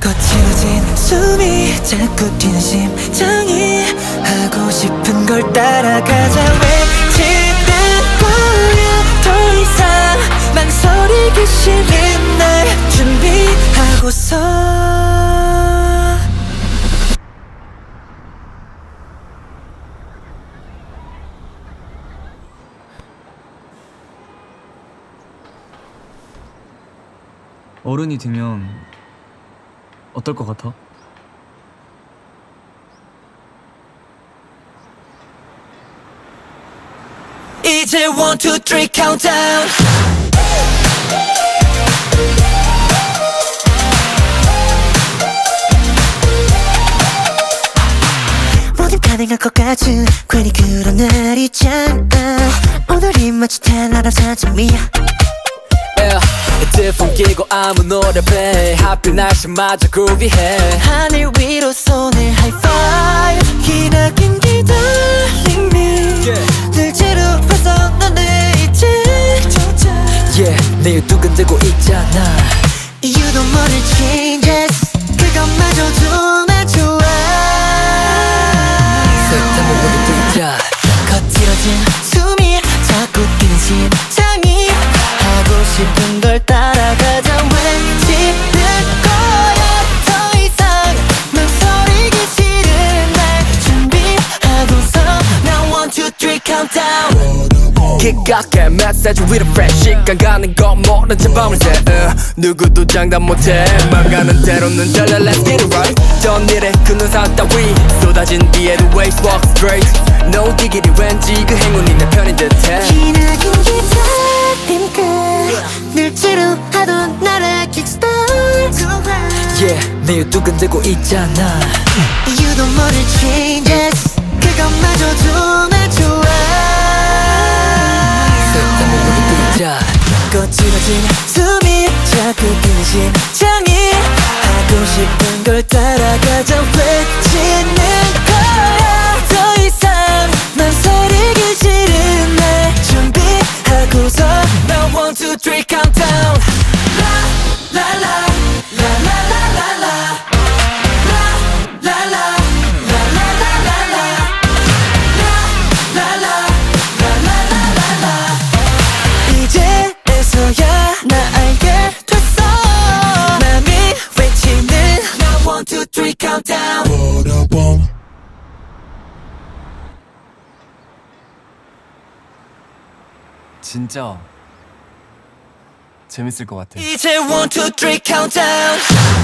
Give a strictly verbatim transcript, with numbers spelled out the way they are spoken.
거칠어진 숨이 자꾸 뛰는 심장이 하고 싶은 걸 따라가자 외치는 거야 더 이상 망설이기 싫은 날 준비하고서 어른이 되면 어떨 것 같아? 이제 one two three countdown 뭐든 가능할 것 같은 괜히 그런 날 있잖아 오늘이 마치 달나라 사점이야 헤드폰 끼고 아무 노래 play 하필 날씨마저 groovy해 하늘 위로 손을 high five 기나긴 기다림이 yeah. 늘 지루해서 너네 이제 조자 yeah, 내일 두근대고 있잖아 You don't wanna changes 그것마저도 난 좋아 색다른 모습 뛰자 거칠어진 숨이 자꾸 뛰는 심장이 하고 싶은 걸 따라가자 외치는 거야 더 이상 망설이기 싫은 날 준비하고서 Now one two three countdown 기각해 메시지 with a fresh 시간 가는 거 모른 채 밤을 새 uh, 누구도 장담 못해 맘 가는 대로는 달려 Let's get it right 전 일에 그 눈살 따위 쏟아진 비에도 waves walk straight No diggity 왠지 그 행운이 내 편인 듯해 기나긴 기다림 끝늘 지루하던 나를 kickstart Yeah 내일 두근대고 있잖아 You don't wanna changes 그것마저도 난 좋아 거칠어진 숨이 자꾸 뛰는 심장이 하고 싶은 걸 따라가자 외치는 거야 더 이상 망설이기 싫은 날 준비하고서 Now one two three countdown La la la la la la la la La la la la la la la la La la la la la la la la 이제서야 나 알게 됐어 맘이 외치는 Now one two three countdown 진짜 재밌을 것 같아. 이제 one two three countdown